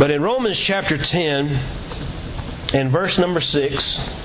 But in Romans chapter 10 and verse number 6,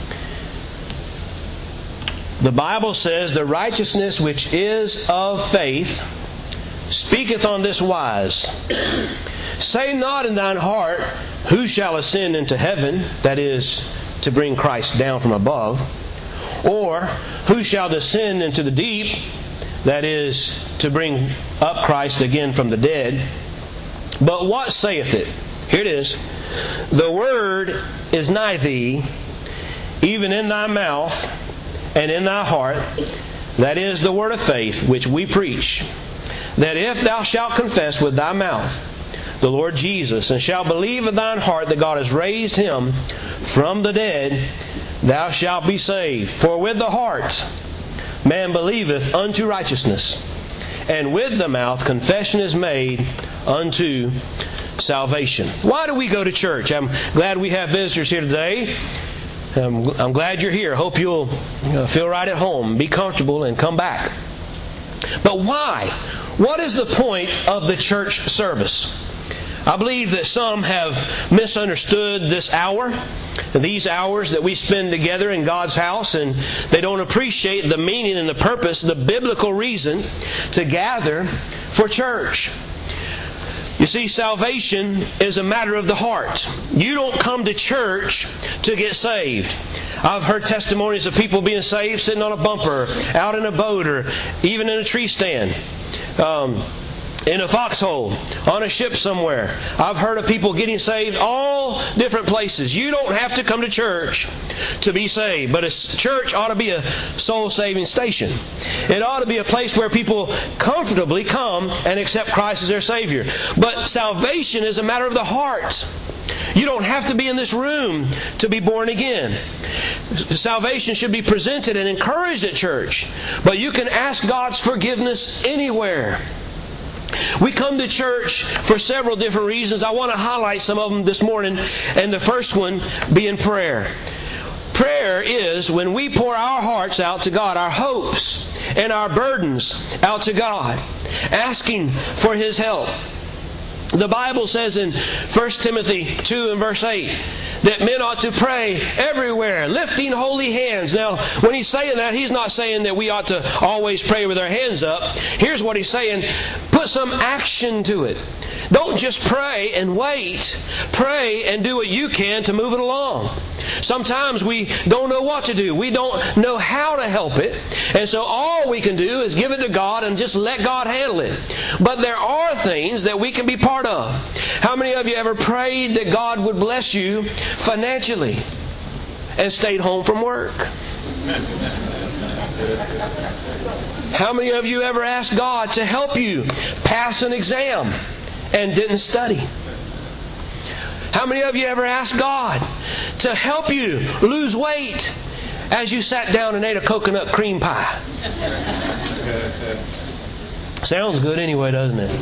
the Bible says, "The righteousness which is of faith speaketh on this wise, Say not in thine heart, Who shall ascend into heaven?" That is, to bring Christ down from above. Or, "Who shall descend into the deep?" That is, to bring up Christ again from the dead. "But what saith it?" Here it is. "The word is nigh thee, even in thy mouth and in thy heart." That is the word of faith which we preach. "That if thou shalt confess with thy mouth the Lord Jesus, and shalt believe in thine heart that God has raised Him from the dead, thou shalt be saved. For with the heart man believeth unto righteousness, and with the mouth confession is made unto salvation." Why do we go to church? I'm glad we have visitors here today. I'm glad you're here. Hope you'll feel right at home, be comfortable, and come back. But why? What is the point of the church service? I believe that some have misunderstood this hour, these hours that we spend together in God's house, and they don't appreciate the meaning and the purpose, the biblical reason to gather for church. You see, salvation is a matter of the heart. You don't come to church to get saved. I've heard testimonies of people being saved sitting on a bumper, out in a boat, or even in a tree stand. In a foxhole, on a ship somewhere. I've heard of people getting saved all different places. You don't have to come to church to be saved. But a church ought to be a soul-saving station. It ought to be a place where people comfortably come and accept Christ as their Savior. But salvation is a matter of the heart. You don't have to be in this room to be born again. Salvation should be presented and encouraged at church. But you can ask God's forgiveness anywhere. We come to church for several different reasons. I want to highlight some of them this morning, and the first one being prayer. Prayer is when we pour our hearts out to God, our hopes and our burdens out to God, asking for His help. The Bible says in 1 Timothy 2 and verse 8 that men ought to pray everywhere, lifting holy hands. Now, when he's saying that, he's not saying that we ought to always pray with our hands up. Here's what he's saying: put some action to it. Don't just pray and wait. Pray and do what you can to move it along. Sometimes we don't know what to do. We don't know how to help it. And so all we can do is give it to God and just let God handle it. But there are things that we can be part of. How many of you ever prayed that God would bless you financially and stayed home from work? How many of you ever asked God to help you pass an exam and didn't study? How many of you ever asked God to help you lose weight as you sat down and ate a coconut cream pie? Sounds good anyway, doesn't it?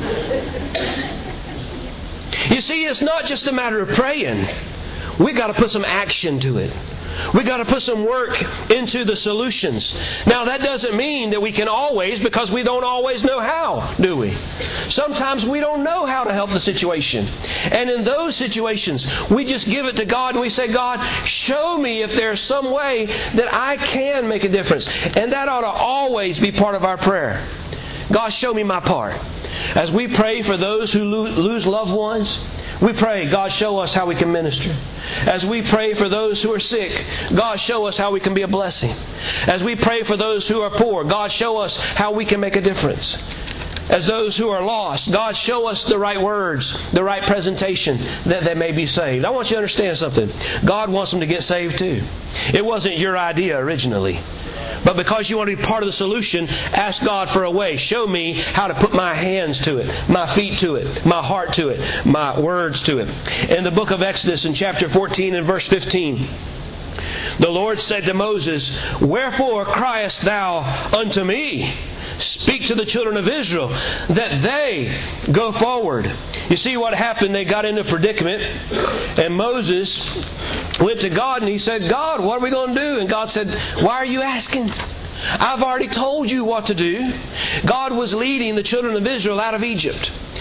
You see, it's not just a matter of praying. We've got to put some action to it. We've got to put some work into the solutions. Now, that doesn't mean that we can always, because we don't always know how, do we? Sometimes we don't know how to help the situation. And in those situations, we just give it to God and we say, God, show me if there's some way that I can make a difference. And that ought to always be part of our prayer. God, show me my part. As we pray for those who lose loved ones, we pray, God, show us how we can minister. As we pray for those who are sick, God, show us how we can be a blessing. As we pray for those who are poor, God, show us how we can make a difference. As those who are lost, God, show us the right words, the right presentation that they may be saved. I want you to understand something. God wants them to get saved too. It wasn't your idea originally. But because you want to be part of the solution, ask God for a way. Show me how to put my hands to it, my feet to it, my heart to it, my words to it. In the book of Exodus in chapter 14 and verse 15, the Lord said to Moses, "Wherefore criest thou unto me? Speak to the children of Israel that they go forward." You see what happened? They got into a predicament, and Moses went to God and he said, "God, what are we going to do?" And God said, "Why are you asking? I've already told you what to do." God was leading the children of Israel out of Egypt.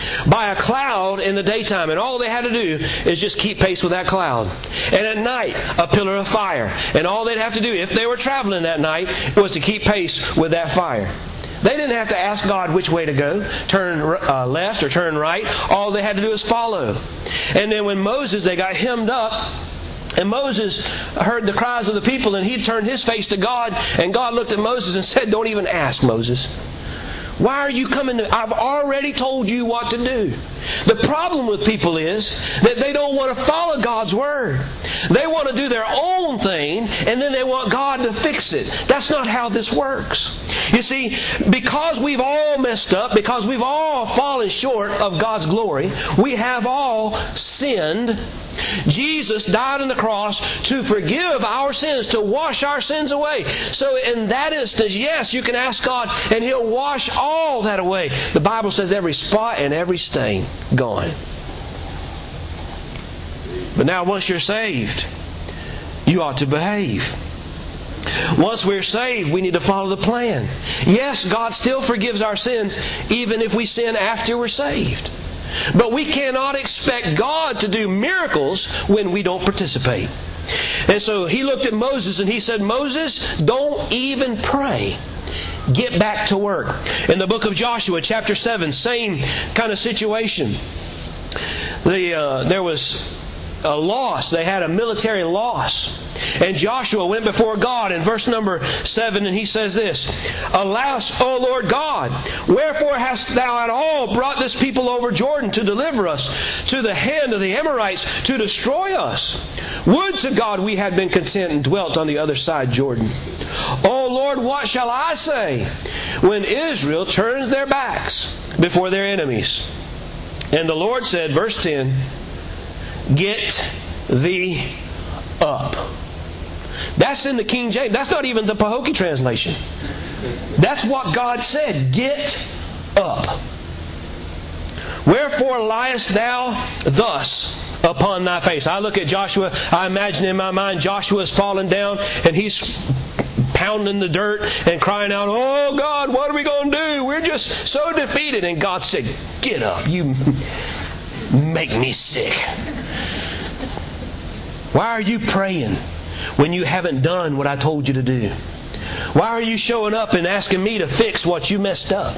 by a cloud in the daytime, and all they had to do is just keep pace with that cloud. And at night, a pillar of fire. And all they'd have to do, if they were traveling that night, was to keep pace with that fire. They didn't have to ask God which way to go, turn left or turn right. All they had to do is follow. And then when Moses, they got hemmed up, and Moses heard the cries of the people, and he turned his face to God, and God looked at Moses and said, "Don't even ask, Moses. Why are you coming to... I've already told you what to do." The problem with people is that they don't want to follow God's Word. They want to do their own thing, and then they want God to fix it. That's not how this works. You see, because we've all messed up, because we've all fallen short of God's glory, we have all sinned. Jesus died on the cross to forgive our sins, to wash our sins away. So in that instance, yes, you can ask God and He'll wash all that away. The Bible says every spot and every stain gone. But now once you're saved, you ought to behave. Once we're saved, we need to follow the plan. Yes, God still forgives our sins even if we sin after we're saved. But we cannot expect God to do miracles when we don't participate. And so He looked at Moses and He said, "Moses, don't even pray. Get back to work." In the book of Joshua, chapter 7, same kind of situation. There was a loss. They had a military loss. And Joshua went before God in verse number 7, and he says this: "Alas, O Lord God, wherefore hast thou at all brought this people over Jordan to deliver us to the hand of the Amorites to destroy us? Would to God we had been content and dwelt on the other side Jordan. O Lord, what shall I say when Israel turns their backs before their enemies?" And the Lord said, verse 10, "Get thee up." That's in the King James. That's not even the Pahokee translation. That's what God said. Get up. "Wherefore liest thou thus upon thy face?" I look at Joshua. I imagine in my mind Joshua is falling down and he's pounding the dirt and crying out, "Oh God, what are we going to do? We're just so defeated." And God said, "Get up. You make me sick. Why are you praying when you haven't done what I told you to do? Why are you showing up and asking me to fix what you messed up?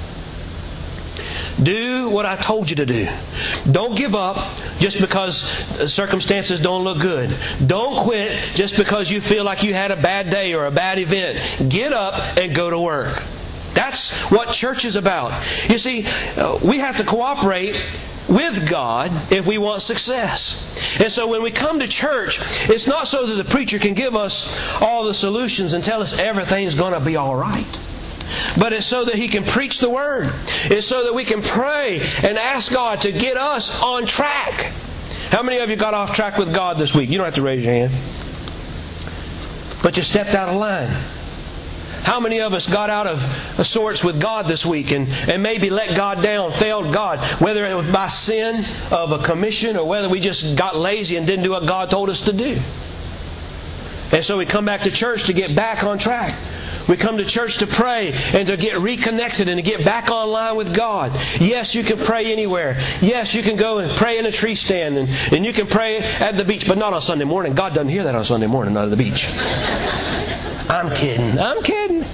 Do what I told you to do. Don't give up just because circumstances don't look good. Don't quit just because you feel like you had a bad day or a bad event. Get up and go to work." That's what church is about. You see, we have to cooperate with God if we want success. And so when we come to church, it's not so that the preacher can give us all the solutions and tell us everything's going to be all right. But it's so that He can preach the Word. It's so that we can pray and ask God to get us on track. How many of you got off track with God this week? You don't have to raise your hand. But you stepped out of line. How many of us got out of sorts with God this week and maybe let God down, failed God, whether it was by sin of a commission or whether we just got lazy and didn't do what God told us to do? And so we come back to church to get back on track. We come to church to pray and to get reconnected and to get back online with God. Yes, you can pray anywhere. Yes, you can go and pray in a tree stand and you can pray at the beach, but not on Sunday morning. God doesn't hear that on Sunday morning, not at the beach. I'm kidding.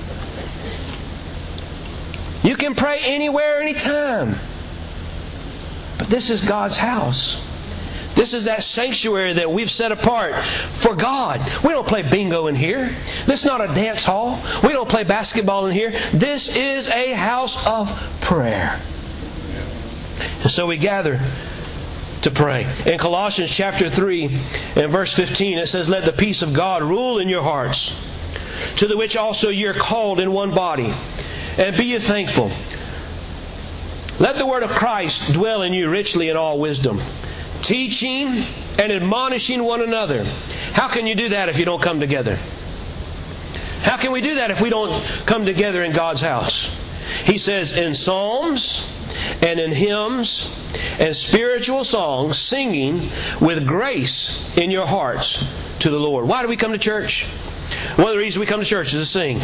You can pray anywhere, anytime. But this is God's house. This is that sanctuary that we've set apart for God. We don't play bingo in here. This is not a dance hall. We don't play basketball in here. This is a house of prayer. And so we gather to pray. In Colossians chapter 3 and verse 15 it says, "Let the peace of God rule in your hearts, to the which also ye are called in one body, and be ye thankful. Let the word of Christ dwell in you richly in all wisdom, teaching and admonishing one another." How can you do that if you don't come together? How can we do that if we don't come together in God's house? He says, "In psalms and in hymns and spiritual songs, singing with grace in your hearts to the Lord." Why do we come to church? One of the reasons we come to church is to sing.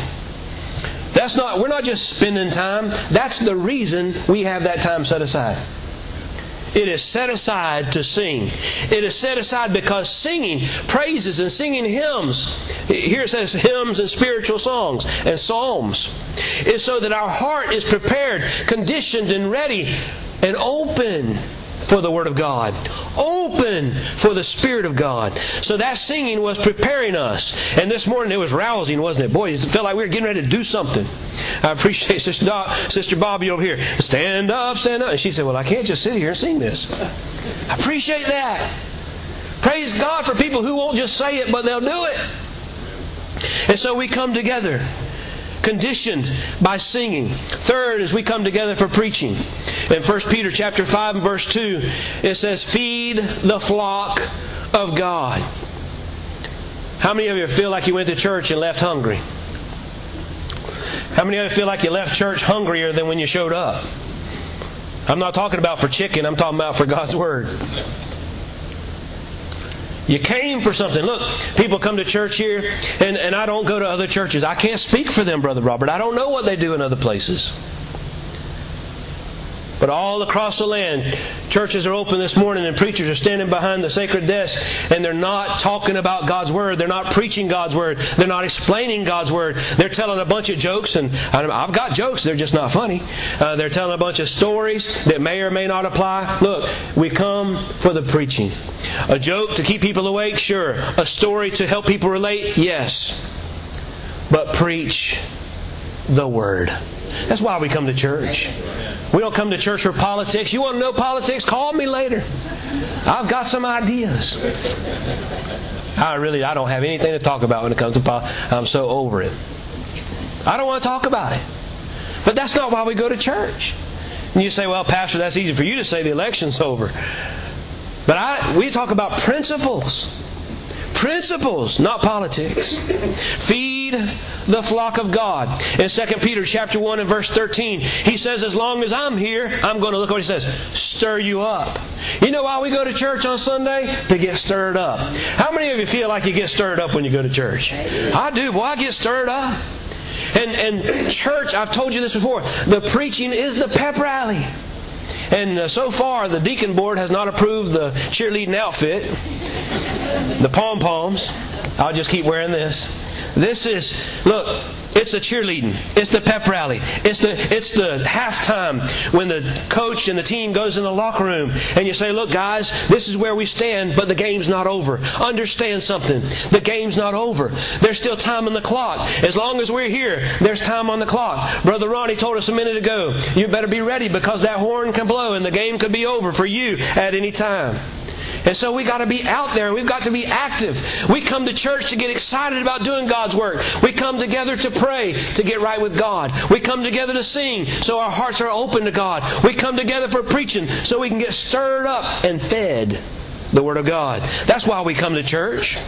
We're not just spending time. That's the reason we have that time set aside. it is set aside to sing. It is set aside because singing praises and singing hymns, here it says hymns and spiritual songs and psalms, is so that our heart is prepared, conditioned and ready and open for the Word of God. Open for the Spirit of God. So that singing was preparing us. And this morning it was rousing, wasn't it? Boy, it felt like we were getting ready to do something. I appreciate Sister Bobby over here. Stand up, stand up. And she said, well, I can't just sit here and sing this. I appreciate that. Praise God for people who won't just say it, but they'll do it. And so we come together, conditioned by singing. Third, as we come together for preaching. In 1 Peter chapter 5 and verse 2, it says, feed the flock of God. How many of you feel like you went to church and left hungry? How many of you feel like you left church hungrier than when you showed up? I'm not talking about for chicken, I'm talking about for God's Word. You came for something. Look, people come to church here, and I don't go to other churches. I can't speak for them, Brother Robert. I don't know what they do in other places. But all across the land, churches are open this morning and preachers are standing behind the sacred desk and they're not talking about God's Word. They're not preaching God's Word. They're not explaining God's Word. They're telling a bunch of jokes, and I've got jokes, they're just not funny. They're telling a bunch of stories that may or may not apply. Look, we come for the preaching. A joke to keep people awake? Sure. A story to help people relate? Yes. But preach the Word. That's why we come to church. We don't come to church for politics. You want to know politics? Call me later. I've got some ideas. I don't have anything to talk about when it comes to politics. I'm so over it. I don't want to talk about it. But that's not why we go to church. And you say, well, Pastor, that's easy for you to say, the election's over. But we talk about principles. Principles, not politics. Feed the flock of God. In 2 Peter chapter 1 and verse 13, he says, as long as I'm here, I'm going to, look what he says, stir you up. You know why we go to church on Sunday? To get stirred up. How many of you feel like you get stirred up when you go to church? I do. Boy, I get stirred up. And church, I've told you this before, the preaching is the pep rally. And so far, the deacon board has not approved the cheerleading outfit. The pom-poms. I'll just keep wearing this. This is, look, it's the cheerleading. It's the pep rally. It's the halftime when the coach and the team goes in the locker room and you say, look guys, this is where we stand, but the game's not over. Understand something. The game's not over. There's still time on the clock. As long as we're here, there's time on the clock. Brother Ronnie told us a minute ago, you better be ready because that horn can blow and the game could be over for you at any time. And so we got to be out there. We've got to be active. We come to church to get excited about doing God's work. We come together to pray, to get right with God. We come together to sing, so our hearts are open to God. We come together for preaching, so we can get stirred up and fed the Word of God. That's why we come to church.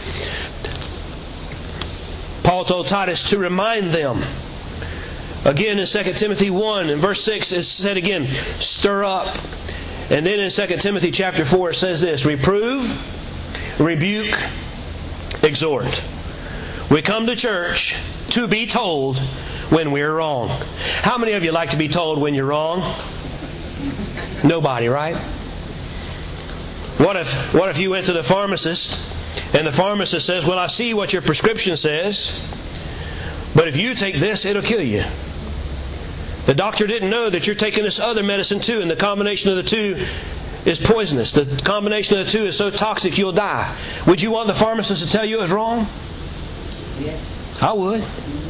Paul told Titus to remind them. Again in 2 Timothy 1 and verse 6, it said again, stir up. And then in 2 Timothy chapter 4 it says this, reprove, rebuke, exhort. We come to church to be told when we're wrong. How many of you like to be told when you're wrong? Nobody, right? What if you went to the pharmacist and the pharmacist says, well, I see what your prescription says, but if you take this, it'll kill you. The doctor didn't know that you're taking this other medicine too, and the combination of the two is poisonous. The combination of the two is so toxic you'll die. Would you want the pharmacist to tell you it was wrong? Yes. I would.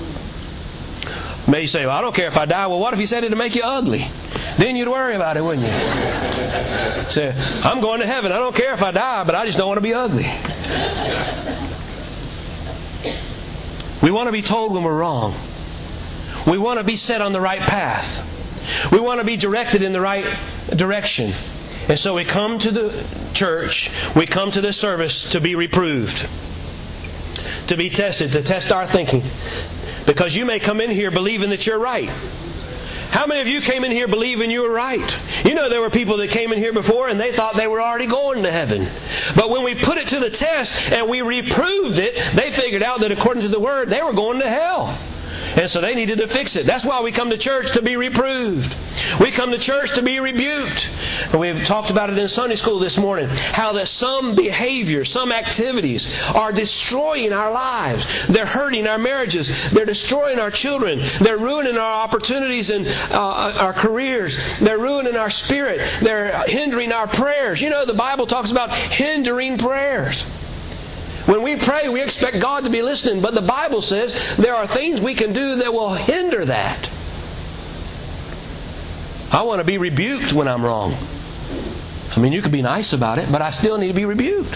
May say, well, I don't care if I die. Well, what if he said it to make you ugly? Then you'd worry about it, wouldn't you? Say, I'm going to heaven. I don't care if I die, but I just don't want to be ugly. We want to be told when we're wrong. We want to be set on the right path. We want to be directed in the right direction. And so we come to the church, we come to this service to be reproved, to be tested, to test our thinking. Because you may come in here believing that you're right. How many of you came in here believing you were right? You know there were people that came in here before and they thought they were already going to heaven. But when we put it to the test and we reproved it, they figured out that according to the Word, they were going to hell. And so they needed to fix it. That's why we come to church, to be reproved. We come to church to be rebuked. And we've talked about it in Sunday school this morning, how that some behaviors, some activities are destroying our lives. They're hurting our marriages. They're destroying our children. They're ruining our opportunities and our careers. They're ruining our spirit. They're hindering our prayers. You know, the Bible talks about hindering prayers. When we pray, we expect God to be listening, but the Bible says there are things we can do that will hinder that. I want to be rebuked when I'm wrong. I mean, you can be nice about it, but I still need to be rebuked.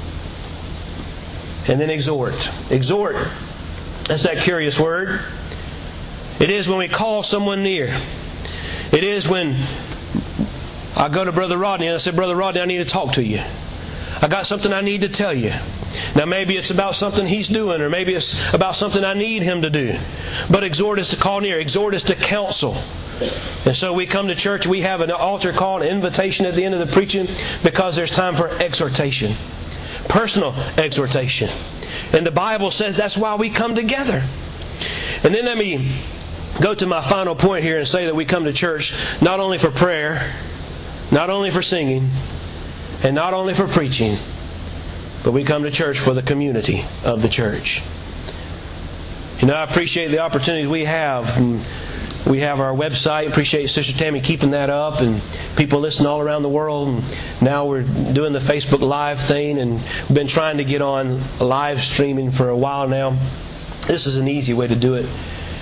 And then exhort. Exhort. That's that curious word. It is when we call someone near. It is when I go to Brother Rodney and I say, Brother Rodney, I need to talk to you. I got something I need to tell you. Now maybe it's about something he's doing, or maybe it's about something I need him to do. But exhort is to call near. Exhort is to counsel. And so we come to church, we have an altar call, an invitation at the end of the preaching, because there's time for exhortation. Personal exhortation. And the Bible says that's why we come together. And then let me go to my final point here and say that we come to church not only for prayer, not only for singing, and not only for preaching, but we come to church for the community of the church. You know, I appreciate the opportunities we have. We have our website. Appreciate Sister Tammy keeping that up, and people listen all around the world. And now we're doing the Facebook Live thing, and we've been trying to get on live streaming for a while now. This is an easy way to do it.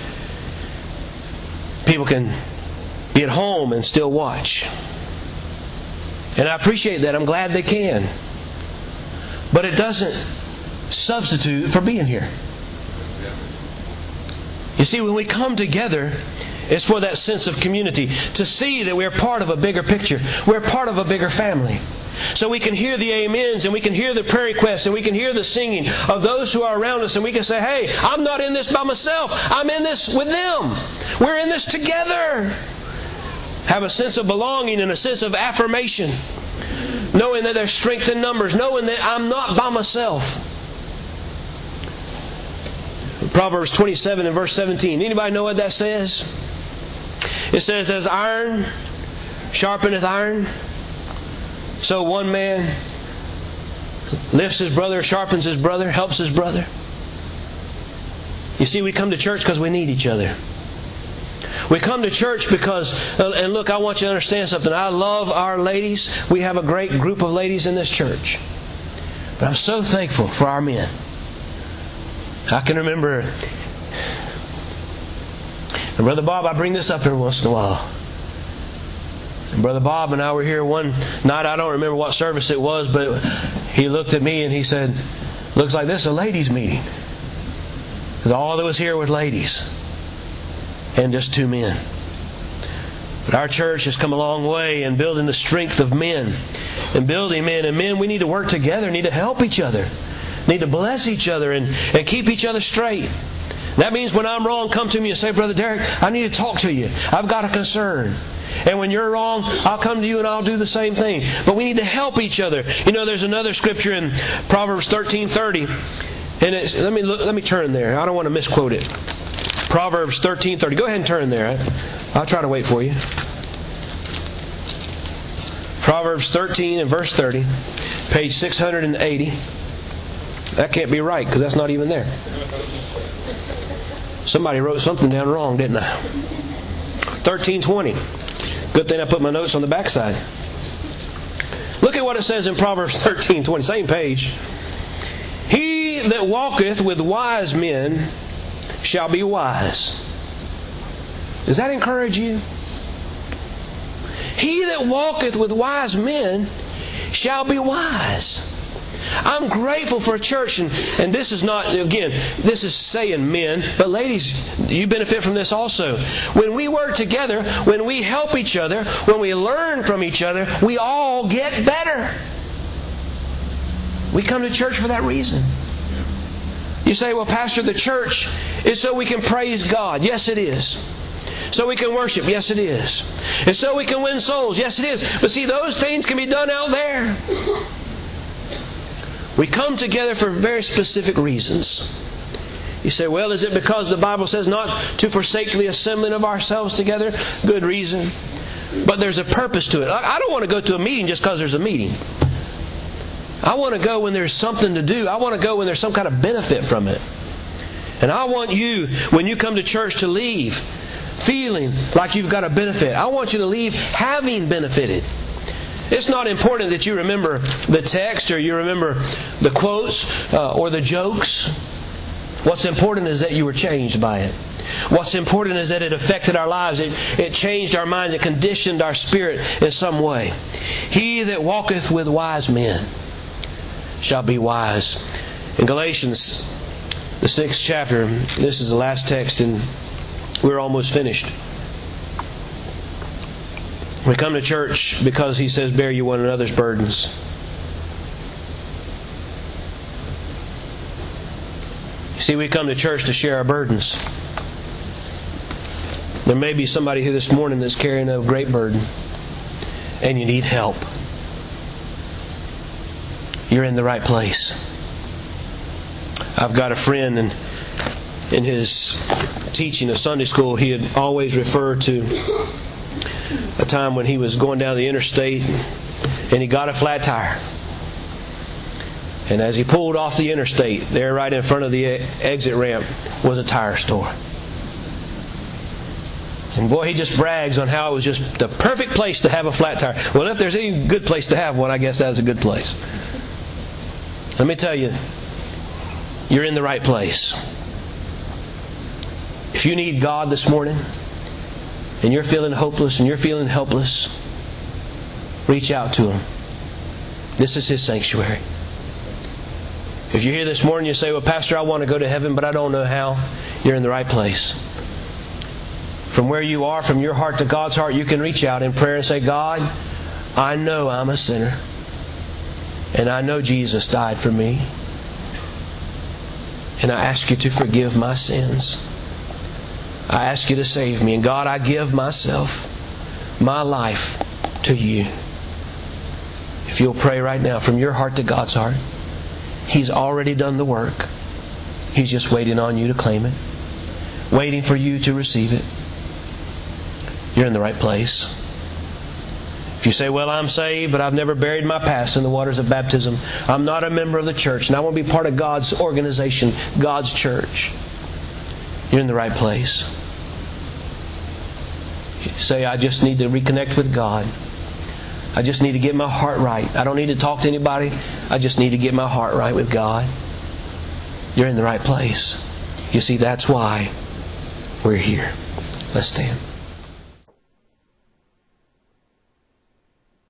People can be at home and still watch. And I appreciate that. I'm glad they can. But it doesn't substitute for being here. You see, when we come together, it's for that sense of community, to see that we're part of a bigger picture. We're part of a bigger family. So we can hear the amens, and we can hear the prayer requests, and we can hear the singing of those who are around us, and we can say, hey, I'm not in this by myself. I'm in this with them. We're in this together. Have a sense of belonging and a sense of affirmation. Knowing that there's strength in numbers. Knowing that I'm not by myself. Proverbs 27 and verse 17. Anybody know what that says? It says, as iron sharpeneth iron, so one man lifts his brother, sharpens his brother, helps his brother. You see, we come to church because we need each other. We come to church because, and look, I want you to understand something. I love our ladies. We have a great group of ladies in this church. But I'm so thankful for our men. I can remember, and Brother Bob, I bring this up every once in a while. And Brother Bob and I were here one night. I don't remember what service it was, but he looked at me and he said, looks like this is a ladies' meeting. Because all that was here was ladies. And just two men. But our church has come a long way in building the strength of men. And building men. And men, we need to work together, need to help each other. Need to bless each other and keep each other straight. That means when I'm wrong, come to me and say, Brother Derek, I need to talk to you. I've got a concern. And when you're wrong, I'll come to you and I'll do the same thing. But we need to help each other. You know, there's another scripture in Proverbs 13:30. And it's, let me turn there. I don't want to misquote it. Proverbs 13:30. Go ahead and turn there. I'll try to wait for you. Proverbs 13 and verse 30. Page 680. That can't be right because that's not even there. Somebody wrote something down wrong, didn't I? 13:20. Good thing I put my notes on the backside. Look at what it says in Proverbs 13:20. Same page. He that walketh with wise men shall be wise. Does that encourage you? He that walketh with wise men shall be wise. I'm grateful for a church, and this is not, again, this is saying men, but ladies, you benefit from this also. When we work together, when we help each other, when we learn from each other, we all get better. We come to church for that reason. You say, well, Pastor, the church is so we can praise God. Yes, it is. So we can worship. Yes, it is. And so we can win souls. Yes, it is. But see, those things can be done out there. We come together for very specific reasons. You say, well, is it because the Bible says not to forsake the assembling of ourselves together? Good reason. But there's a purpose to it. I don't want to go to a meeting just because there's a meeting. I want to go when there's something to do. I want to go when there's some kind of benefit from it. And I want you, when you come to church, to leave feeling like you've got a benefit. I want you to leave having benefited. It's not important that you remember the text or you remember the quotes or the jokes. What's important is that you were changed by it. What's important is that it affected our lives. It changed our minds. It conditioned our spirit in some way. He that walketh with wise men shall be wise. In Galatians, the 6th chapter, this is the last text, and we're almost finished. We come to church because He says, bear you one another's burdens. You see, we come to church to share our burdens. There may be somebody here this morning that's carrying a great burden, and you need help. You're in the right place. I've got a friend, and in his teaching of Sunday school, he had always referred to a time when he was going down the interstate and he got a flat tire. And as he pulled off the interstate, there right in front of the exit ramp was a tire store. And boy, he just brags on how it was just the perfect place to have a flat tire. Well, if there's any good place to have one, I guess that's a good place. Let me tell you, you're in the right place. If you need God this morning, and you're feeling hopeless and you're feeling helpless, reach out to Him. This is His sanctuary. If you're here this morning, you say, well, Pastor, I want to go to heaven, but I don't know how. You're in the right place. From where you are, from your heart to God's heart, you can reach out in prayer and say, God, I know I'm a sinner. And I know Jesus died for me. And I ask you to forgive my sins. I ask you to save me. And God, I give myself, my life to you. If you'll pray right now from your heart to God's heart, He's already done the work. He's just waiting on you to claim it. Waiting for you to receive it. You're in the right place. If you say, well, I'm saved, but I've never buried my past in the waters of baptism. I'm not a member of the church, and I want to be part of God's organization, God's church. You're in the right place. You say, I just need to reconnect with God. I just need to get my heart right. I don't need to talk to anybody. I just need to get my heart right with God. You're in the right place. You see, that's why we're here. Let's stand.